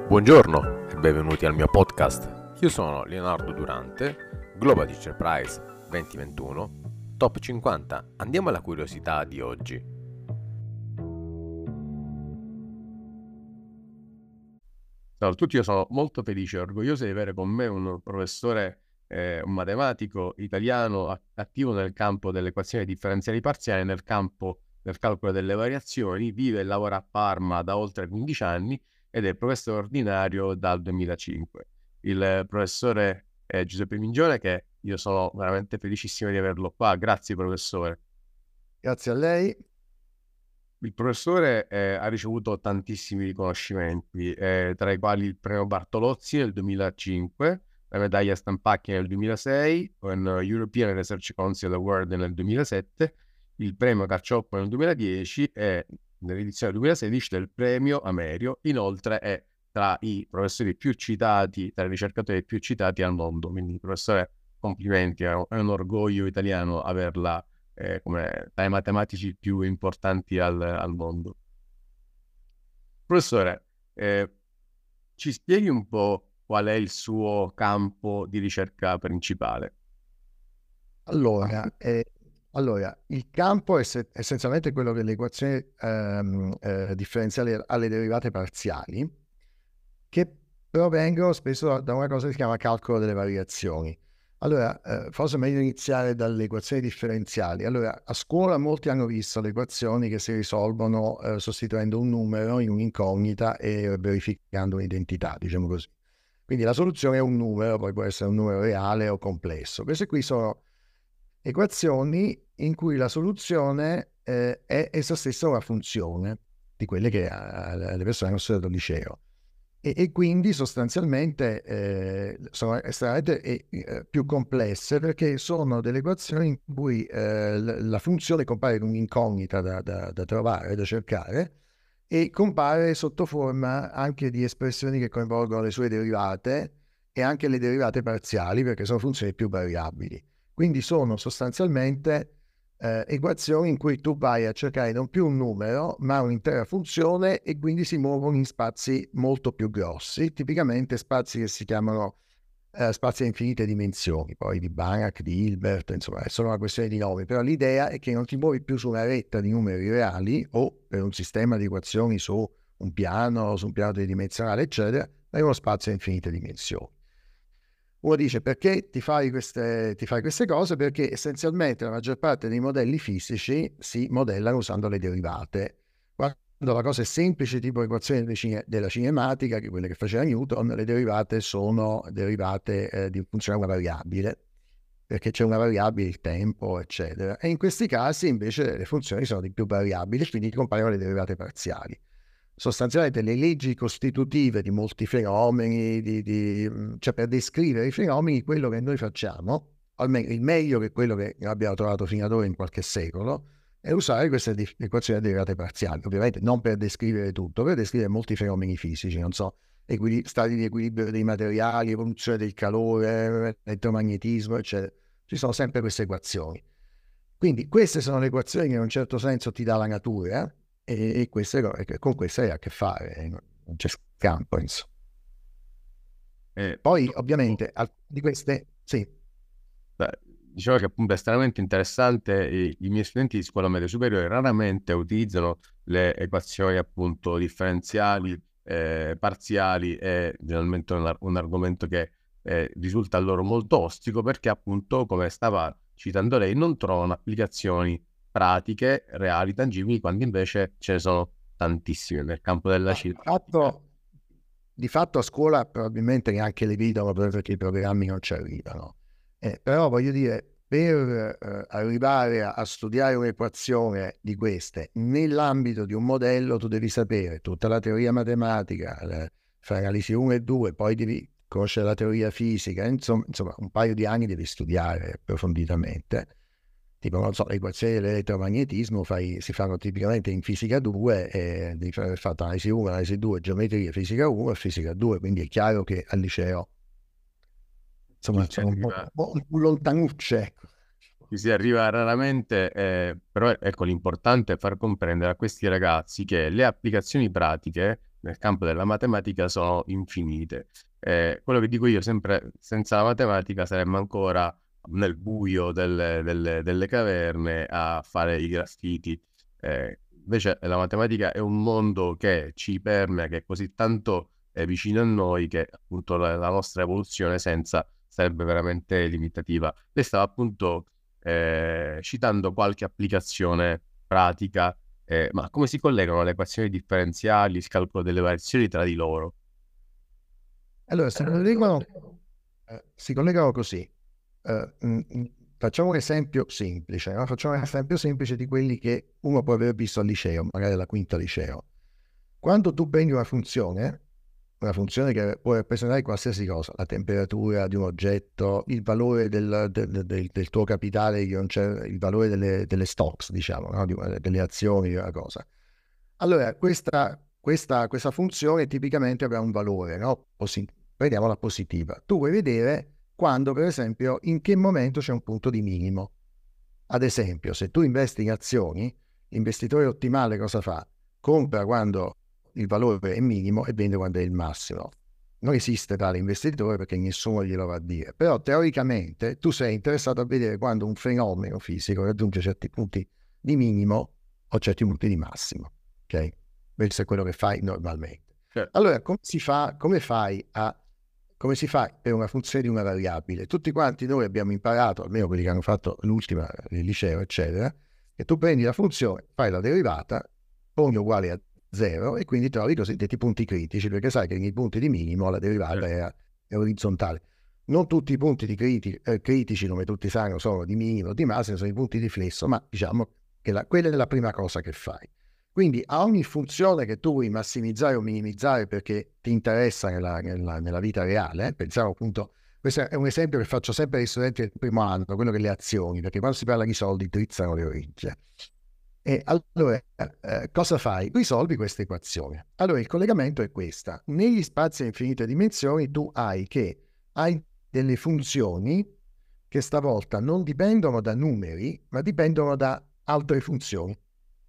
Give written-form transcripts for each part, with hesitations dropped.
Buongiorno e benvenuti al mio podcast. Io sono Leonardo Durante, Global Teacher Prize 2021, Top 50. Andiamo alla curiosità di oggi. Ciao a tutti, io sono molto felice e orgoglioso di avere con me un professore, un matematico italiano attivo nel campo delle equazioni differenziali parziali, nel campo del calcolo delle variazioni. Vive e lavora a Parma da oltre 15 anni ed è professore ordinario dal 2005. Il professore Giuseppe Mingione, che io sono veramente felicissimo di averlo qua. Grazie professore. Grazie a lei. Il professore ha ricevuto tantissimi riconoscimenti, tra i quali il premio Bartolozzi nel 2005, la medaglia Stampacchi nel 2006, un European Research Council Award nel 2007, il premio Carcioppo nel 2010 e nell'edizione 2016 del premio Amerio. Inoltre è tra i professori più citati, tra i ricercatori più citati al mondo. Quindi professore, complimenti, è un orgoglio italiano averla come tra i matematici più importanti al mondo. Professore, ci spieghi un po' qual è il suo campo di ricerca principale? Allora, il campo è essenzialmente quello delle equazioni differenziali alle derivate parziali, che provengono spesso da una cosa che si chiama calcolo delle variazioni. Allora, forse è meglio iniziare dalle equazioni differenziali. Allora, a scuola molti hanno visto le equazioni che si risolvono sostituendo un numero in un'incognita e verificando un'identità, diciamo così. Quindi la soluzione è un numero, poi può essere un numero reale o complesso. Queste qui sono equazioni in cui la soluzione è essa stessa una funzione di quelle che le persone hanno studiato al liceo. E quindi sostanzialmente sono estremamente più complesse, perché sono delle equazioni in cui la funzione compare in un'incognita da trovare, da cercare, e compare sotto forma anche di espressioni che coinvolgono le sue derivate e anche le derivate parziali, perché sono funzioni più variabili. Quindi sono sostanzialmente equazioni in cui tu vai a cercare non più un numero, ma un'intera funzione, e quindi si muovono in spazi molto più grossi, tipicamente spazi che si chiamano spazi a infinite dimensioni, poi di Banach, di Hilbert, insomma, è solo una questione di nomi, però l'idea è che non ti muovi più su una retta di numeri reali o per un sistema di equazioni su un piano tridimensionale, eccetera, ma è uno spazio a infinite dimensioni. Uno dice: perché ti fai queste cose? Perché essenzialmente la maggior parte dei modelli fisici si modellano usando le derivate. Quando la cosa è semplice, tipo equazioni della cinematica, che quelle che faceva Newton, le derivate sono derivate di funzione a una variabile, perché c'è una variabile, il tempo, eccetera. E in questi casi invece le funzioni sono di più variabili, quindi compaiono le derivate parziali. Sostanzialmente le leggi costitutive di molti fenomeni, cioè per descrivere i fenomeni, quello che noi facciamo, almeno il meglio che quello che abbiamo trovato fino ad ora in qualche secolo, è usare queste equazioni a derivate parziali. Ovviamente non per descrivere tutto, per descrivere molti fenomeni fisici, non so, stati di equilibrio dei materiali, evoluzione del calore, elettromagnetismo, eccetera. Ci sono sempre queste equazioni. Quindi queste sono le equazioni che in un certo senso ti dà la natura, e con queste hai a che fare, non c'è scampo, insomma. Poi ovviamente di queste, sì. Diciamo che appunto è estremamente interessante. I miei studenti di scuola media superiore raramente utilizzano le equazioni appunto differenziali, parziali, e generalmente un argomento che risulta a loro molto ostico, perché appunto, come stava citando lei, non trovano applicazioni pratiche, reali, tangibili, quando invece ce ne sono tantissime nel campo della cinematica. Di fatto a scuola probabilmente neanche le vedono, perché i programmi non ci arrivano. Però voglio dire, per arrivare a studiare un'equazione di queste nell'ambito di un modello, tu devi sapere tutta la teoria matematica, fra analisi 1 e 2, poi devi conoscere la teoria fisica, insomma un paio di anni devi studiare approfonditamente. Tipo, non so, le equazioni dell'elettromagnetismo si fanno tipicamente in fisica 2, e devi aver fatto analisi 1, analisi 2, geometria, fisica 1 e fisica 2, quindi è chiaro che al liceo, insomma, sono un po' lontanucce, ecco. Ci si arriva raramente, però ecco, l'importante è far comprendere a questi ragazzi che le applicazioni pratiche nel campo della matematica sono infinite. Quello che dico io sempre, senza la matematica saremmo ancora nel buio delle caverne a fare i graffiti. Invece la matematica è un mondo che ci permea, che è così tanto vicino a noi, che appunto la nostra evoluzione senza sarebbe veramente limitativa. Lei stava appunto citando qualche applicazione pratica, ma come si collegano le equazioni differenziali, il calcolo delle variazioni tra di loro? Allora, si collegano così. Facciamo un esempio semplice, no? Facciamo un esempio semplice di quelli che uno può aver visto al liceo, magari alla quinta liceo. Quando tu prendi una funzione che può rappresentare qualsiasi cosa, la temperatura di un oggetto, il valore del tuo capitale, il valore delle stocks, diciamo, no? Delle azioni, di una cosa. Allora, questa funzione tipicamente avrà un valore, no? Prendiamola positiva. Tu vuoi vedere quando, per esempio, in che momento c'è un punto di minimo. Ad esempio, se tu investi in azioni, l'investitore ottimale cosa fa? Compra quando il valore è minimo e vende quando è il massimo. Non esiste tale investitore perché nessuno glielo va a dire, però teoricamente tu sei interessato a vedere quando un fenomeno fisico raggiunge certi punti di minimo o certi punti di massimo, ok? Questo è quello che fai normalmente. Allora, come si fa per una funzione di una variabile? Tutti quanti noi abbiamo imparato, almeno quelli che hanno fatto l'ultima, il liceo, eccetera, che tu prendi la funzione, fai la derivata, poni uguale a 0 e quindi trovi i cosiddetti punti critici, perché sai che nei punti di minimo la derivata è orizzontale. Non tutti i punti critici, come tutti sanno, sono di minimo o di massimo, sono i punti di flesso, ma diciamo che quella è la prima cosa che fai. Quindi a ogni funzione che tu vuoi massimizzare o minimizzare perché ti interessa nella vita reale, pensiamo appunto, questo è un esempio che faccio sempre agli studenti del primo anno, quello delle azioni, perché quando si parla di soldi drizzano le orecchie. E allora, cosa fai? Risolvi questa equazione. Allora, il collegamento è questa. Negli spazi a infinite dimensioni tu hai delle funzioni che stavolta non dipendono da numeri, ma dipendono da altre funzioni,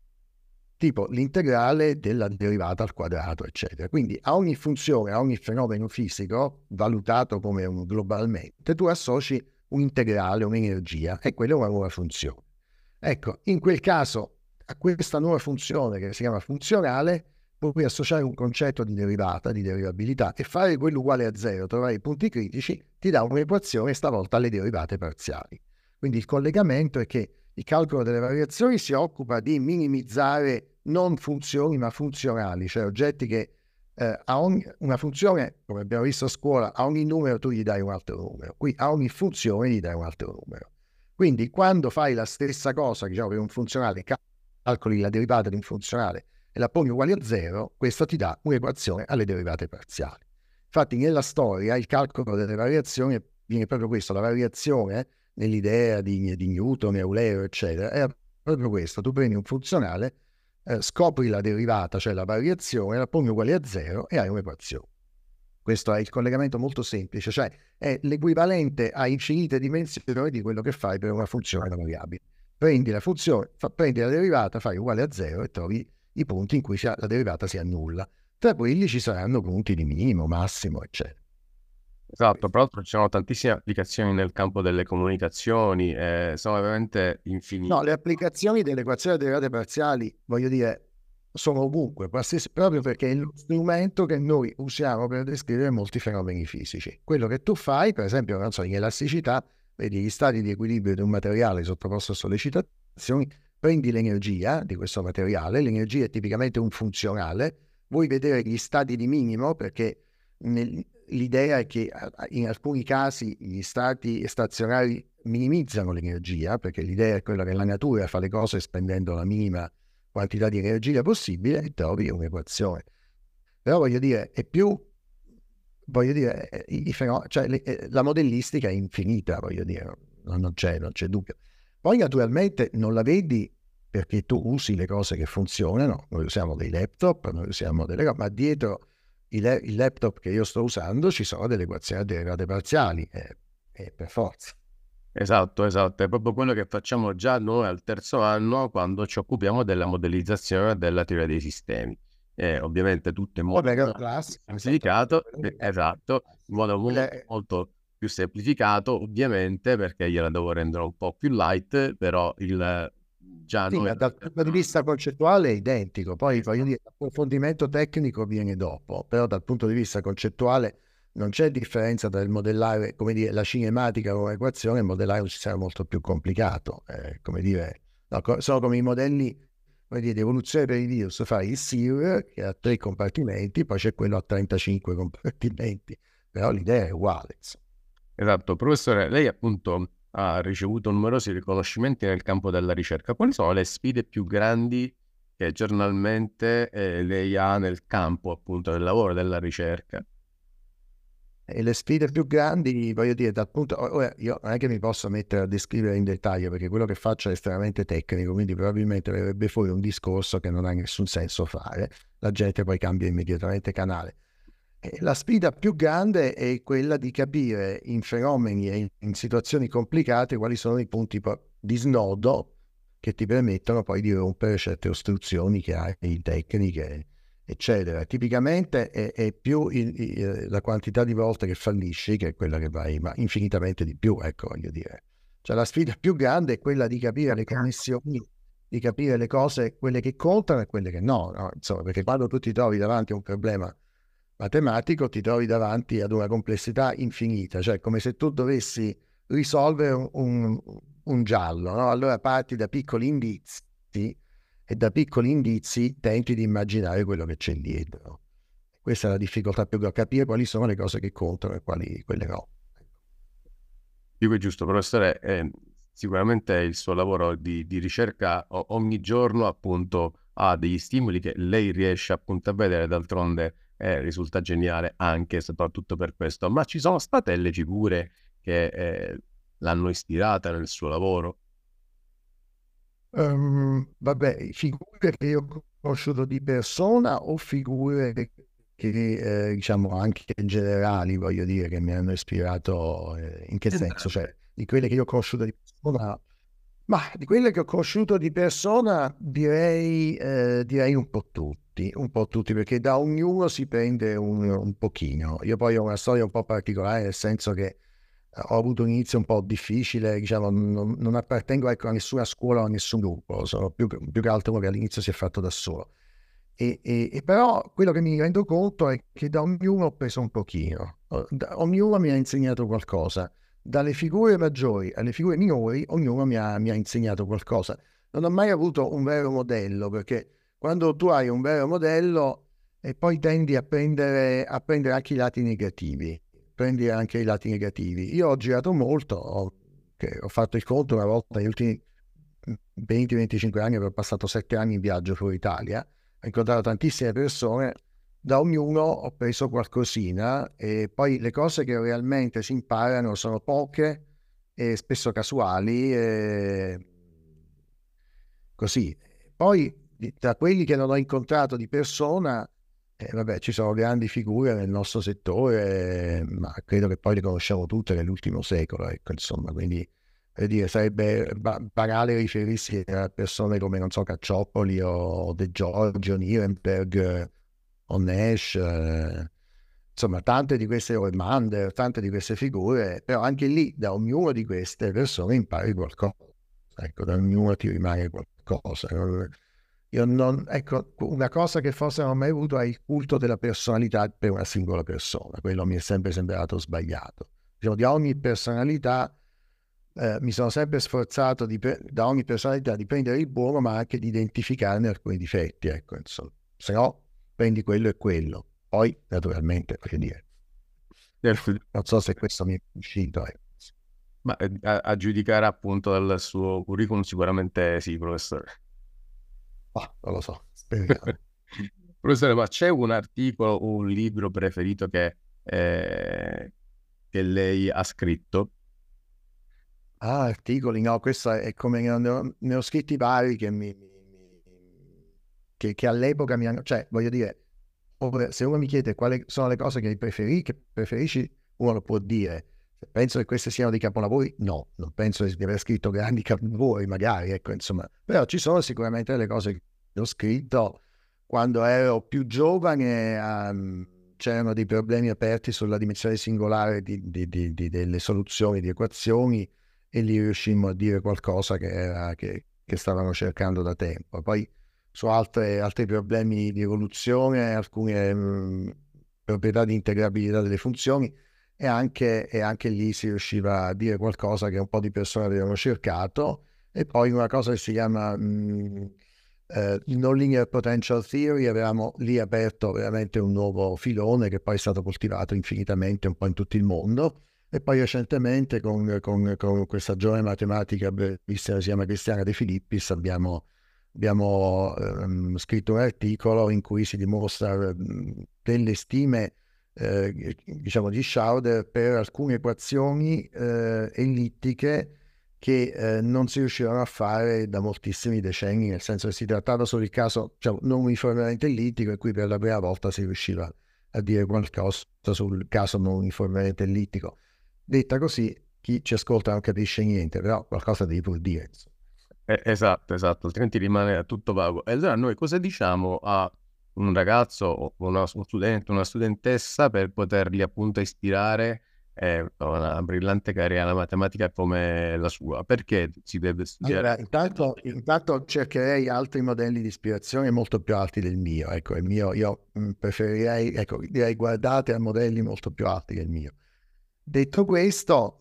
tipo l'integrale della derivata al quadrato, eccetera. Quindi a ogni funzione, a ogni fenomeno fisico, valutato come globalmente, tu associ un integrale, un'energia, e quella è una nuova funzione. Ecco, in quel caso, a questa nuova funzione che si chiama funzionale, puoi associare un concetto di derivata, di derivabilità, e fare quello uguale a 0, trovare i punti critici, ti dà un'equazione stavolta alle derivate parziali. Quindi il collegamento è che il calcolo delle variazioni si occupa di minimizzare non funzioni ma funzionali, cioè oggetti che a una funzione, come abbiamo visto a scuola, a ogni numero tu gli dai un altro numero, qui a ogni funzione gli dai un altro numero. Quindi quando fai la stessa cosa, diciamo per un funzionale, calcoli la derivata di un funzionale e la poni uguale a 0, questo ti dà un'equazione alle derivate parziali. Infatti nella storia il calcolo delle variazioni viene proprio questo, la variazione nell'idea di Newton, Eulero, eccetera, è proprio questo: tu prendi un funzionale, scopri la derivata, cioè la variazione, la poni uguale a 0 e hai un'equazione. Questo è il collegamento molto semplice, cioè è l'equivalente a infinite dimensioni di quello che fai per una funzione variabile. Prendi la funzione, prendi la derivata, fai uguale a 0 e trovi i punti in cui la derivata si annulla. Tra quelli ci saranno punti di minimo, massimo, eccetera. Esatto, tra l'altro ci sono tantissime applicazioni nel campo delle comunicazioni, sono veramente infinite. No, le applicazioni dell'equazione delle derivate parziali, voglio dire, sono ovunque, proprio perché è lo strumento che noi usiamo per descrivere molti fenomeni fisici. Quello che tu fai, per esempio, non so, in elasticità, vedi gli stati di equilibrio di un materiale sottoposto a sollecitazioni, prendi l'energia di questo materiale, l'energia è tipicamente un funzionale, vuoi vedere gli stati di minimo perché l'idea è che in alcuni casi gli stati stazionari minimizzano l'energia, perché l'idea è quella che la natura fa le cose spendendo la minima quantità di energia possibile e trovi un'equazione. Però voglio dire, la modellistica è infinita, voglio dire, non c'è dubbio. Poi naturalmente non la vedi perché tu usi le cose che funzionano, noi usiamo dei laptop, noi usiamo delle cose, ma dietro il laptop che io sto usando ci sono delle equazioni derivate parziali, per forza. Esatto, è proprio quello che facciamo già noi al terzo anno quando ci occupiamo della modellizzazione della teoria dei sistemi. ovviamente tutto in modo Vabbè, classico, semplificato, esattamente. esatto, in modo molto più semplificato, ovviamente, perché gliela devo rendere un po' più light, però già Sì, noi... ma dal punto di vista concettuale è identico, poi voglio dire, l'approfondimento tecnico viene dopo, però dal punto di vista concettuale non c'è differenza tra il modellare, come dire, la cinematica come equazione e il modellare un sistema molto più complicato, come dire, no, sono come i modelli, come dire, di evoluzione per i virus, fai il SIR che ha 3 compartimenti, poi c'è quello a 35 compartimenti, però l'idea è uguale, insomma. Esatto, professore, lei appunto ha ricevuto numerosi riconoscimenti nel campo della ricerca. Quali sono le sfide più grandi che giornalmente lei ha nel campo appunto del lavoro e della ricerca? E le sfide più grandi, voglio dire, dal punto... Ora, io non è che mi posso mettere a descrivere in dettaglio, perché quello che faccio è estremamente tecnico, quindi probabilmente verrebbe fuori un discorso che non ha nessun senso fare. La gente poi cambia immediatamente canale. E la sfida più grande è quella di capire in fenomeni e in situazioni complicate quali sono i punti di snodo che ti permettono poi di rompere certe ostruzioni che hai tecniche, eccetera. Tipicamente è più la quantità di volte che fallisci che è quella che vai, ma infinitamente di più, ecco, voglio dire. Cioè la sfida più grande è quella di capire le connessioni, di capire le cose, quelle che contano e quelle che no, no? Insomma, perché quando tu ti trovi davanti a un problema matematico ti trovi davanti ad una complessità infinita, cioè come se tu dovessi risolvere un giallo, no? Allora parti da piccoli indizi e da piccoli indizi tenti di immaginare quello che c'è dietro. Questa è la difficoltà più grande, capire quali sono le cose che contano e quelle no. Dico è giusto, professore, sicuramente il suo lavoro di ricerca ogni giorno appunto ha degli stimoli che lei riesce appunto a vedere, d'altronde risulta geniale anche e soprattutto per questo. Ma ci sono state delle figure che l'hanno ispirata nel suo lavoro? Vabbè, figure che io ho conosciuto di persona o figure che diciamo anche generali, voglio dire, che mi hanno ispirato, in che senso? Cioè, di quelle che io ho conosciuto di persona, ma di quelle che ho conosciuto di persona direi un po' tutti, perché da ognuno si prende un pochino. Io poi ho una storia un po' particolare, nel senso che ho avuto un inizio un po' difficile, diciamo, non appartengo ecco, a nessuna scuola o a nessun gruppo, sono più che altro uno che all'inizio si è fatto da solo. E però quello che mi rendo conto è che da ognuno ho preso un pochino, ognuno mi ha insegnato qualcosa, dalle figure maggiori alle figure minori, ognuno mi ha insegnato qualcosa. Non ho mai avuto un vero modello, perché quando tu hai un vero modello e poi tendi a prendere anche i lati negativi, prendi anche i lati negativi. Io ho girato molto, ho fatto il conto una volta negli ultimi 20-25 anni, avevo passato 7 anni in viaggio fuori Italia, ho incontrato tantissime persone, da ognuno ho preso qualcosina e poi le cose che realmente si imparano sono poche e spesso casuali, così. Poi tra quelli che non ho incontrato di persona, vabbè, ci sono grandi figure nel nostro settore, ma credo che poi le conosciamo tutte nell'ultimo secolo, ecco, insomma, quindi per dire, sarebbe banale riferirsi a persone come, non so, Cacciopoli o De Giorgio, Nirenberg o Nash, insomma, tante di queste, o Mander, tante di queste figure, però anche lì da ognuno di queste persone impari qualcosa, ecco, da ognuno ti rimane qualcosa. Io non, ecco, una cosa che forse non ho mai avuto è il culto della personalità per una singola persona, quello mi è sempre sembrato sbagliato. Diciamo, di ogni personalità mi sono sempre sforzato da ogni personalità di prendere il buono, ma anche di identificarne alcuni difetti, ecco, insomma. Se no, prendi quello e quello. Poi, naturalmente, voglio dire, non so se questo mi è uscito. Ma a giudicare appunto dal suo curriculum sicuramente sì, professore. Non lo so, speriamo. Professore, ma c'è un articolo o un libro preferito che lei ha scritto? Articoli, no, questo è come ne ho scritti vari che all'epoca mi hanno, cioè, voglio dire, se uno mi chiede quali sono le cose che preferisci, uno lo può dire. Penso che queste siano dei capolavori? No, non penso di aver scritto grandi capolavori, magari, ecco, insomma. Però ci sono sicuramente delle cose che ho scritto, quando ero più giovane c'erano dei problemi aperti sulla dimensione singolare delle soluzioni di equazioni, e lì riuscimmo a dire qualcosa che stavano cercando da tempo. Poi su altri problemi di evoluzione, alcune proprietà di integrabilità delle funzioni, e anche lì si riusciva a dire qualcosa che un po' di persone avevano cercato. E poi una cosa che si chiama non linear potential theory, avevamo lì aperto veramente un nuovo filone che poi è stato coltivato infinitamente un po' in tutto il mondo. E poi recentemente con questa giovane matematica bravissima che si chiama Cristiana De Filippis abbiamo scritto un articolo in cui si dimostra delle stime diciamo di Schauder per alcune equazioni ellittiche che non si riuscivano a fare da moltissimi decenni, nel senso che si trattava solo del caso, diciamo, non uniformemente ellittico, e qui per la prima volta si riusciva a dire qualcosa sul caso non uniformemente ellittico. Detta così, chi ci ascolta non capisce niente, però qualcosa devi pur dire. Esatto, altrimenti rimane tutto vago. E allora noi cosa diciamo a un ragazzo o uno studente, una studentessa, per poterli appunto ispirare a una brillante carriera alla matematica come la sua? Perché si deve studiare? Allora, intanto cercherei altri modelli di ispirazione molto più alti del mio. Ecco, io preferirei, ecco, direi guardate a modelli molto più alti del mio. Detto questo,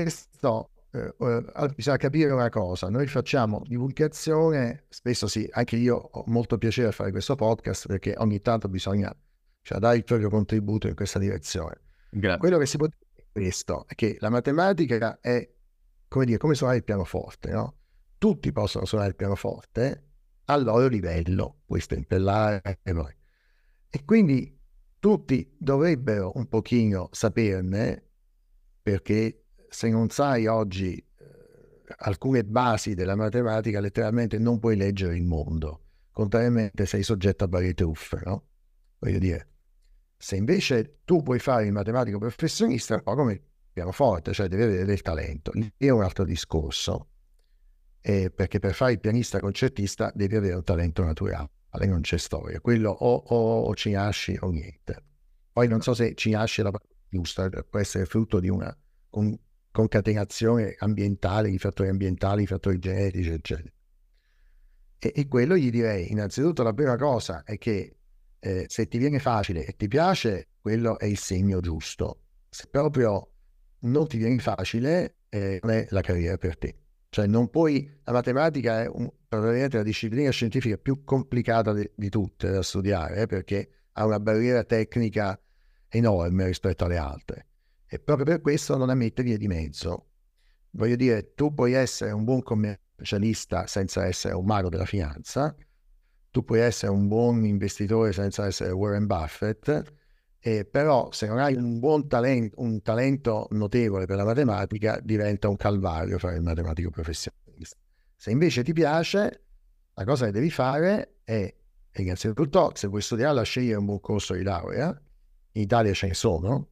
bisogna capire una cosa: noi facciamo divulgazione, spesso sì, anche io ho molto piacere a fare questo podcast, perché ogni tanto bisogna, cioè, dare il proprio contributo in questa direzione. Grazie. Quello che si può dire è questo, è che la matematica è, come dire, come suonare il pianoforte, no? Tutti possono suonare il pianoforte al loro livello, puoi stempellare, e quindi tutti dovrebbero un pochino saperne, perché se non sai oggi alcune basi della matematica, letteralmente non puoi leggere il mondo, contrariamente sei soggetto a varie truffe, no? Voglio dire, se invece tu puoi fare il matematico professionista, è un po' come il pianoforte, cioè devi avere del talento. Lì è un altro discorso, perché per fare il pianista concertista devi avere un talento naturale, non c'è storia. Quello o ci nasci o niente. Poi non so se ci nasce la parola giusta, può essere frutto di una concatenazione ambientale, di fattori ambientali, di fattori genetici, eccetera. E quello gli direi, innanzitutto, la prima cosa è che se ti viene facile e ti piace, quello è il segno giusto. Se proprio non ti viene facile, non è la carriera per te. Cioè non puoi, la matematica è probabilmente la disciplina scientifica più complicata di tutte da studiare, perché ha una barriera tecnica enorme rispetto alle altre, e proprio per questo non ammette vie di mezzo. Voglio dire, tu puoi essere un buon commercialista senza essere un mago della finanza, tu puoi essere un buon investitore senza essere Warren Buffett, però se non hai un buon talento, un talento notevole per la matematica, diventa un calvario fare il matematico professionista. Se invece ti piace, la cosa che devi fare è, innanzitutto, se vuoi studiarla, scegliere un buon corso di laurea. In Italia ce ne sono,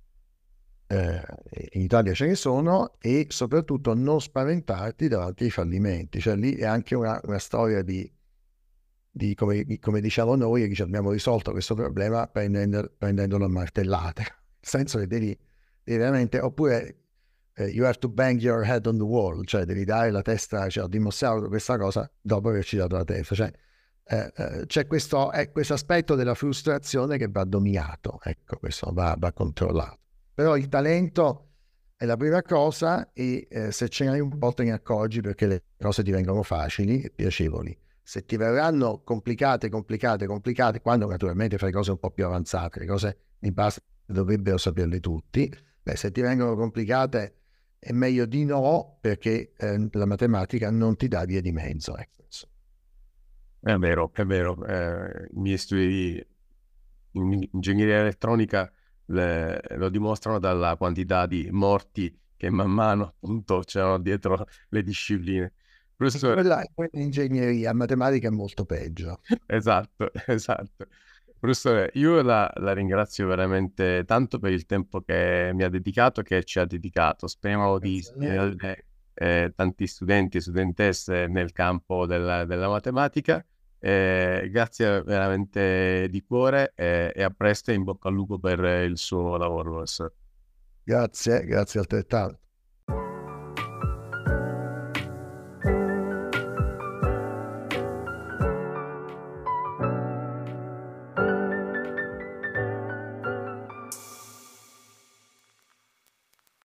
e soprattutto non spaventarti davanti ai fallimenti. Cioè lì è anche una storia di come diciamo noi, che abbiamo risolto questo problema prendendolo a martellate, nel senso che devi veramente, oppure you have to bang your head on the wall, cioè devi dare la testa, cioè ho dimostrato questa cosa dopo averci dato la testa, cioè c'è questo aspetto della frustrazione che va dominato, ecco, questo va controllato. Però il talento è la prima cosa, e se ce n'hai un po' te ne accorgi, perché le cose ti vengono facili e piacevoli. Se ti verranno complicate, quando naturalmente fai cose un po' più avanzate, le cose di base dovrebbero saperle tutti, se ti vengono complicate è meglio di no, perché la matematica non ti dà via di mezzo. Ecco. È vero. I miei studi in ingegneria elettronica lo dimostrano dalla quantità di morti che man mano appunto c'erano dietro le discipline. Professore, quella ingegneria, matematica è molto peggio. esatto. Professore, io la ringrazio veramente tanto per il tempo che mi ha dedicato, che ci ha dedicato. Speriamo di ispirare tanti studenti e studentesse nel campo della matematica. Grazie veramente di cuore e a presto e in bocca al lupo per il suo lavoro, professore. Grazie, grazie altrettanto.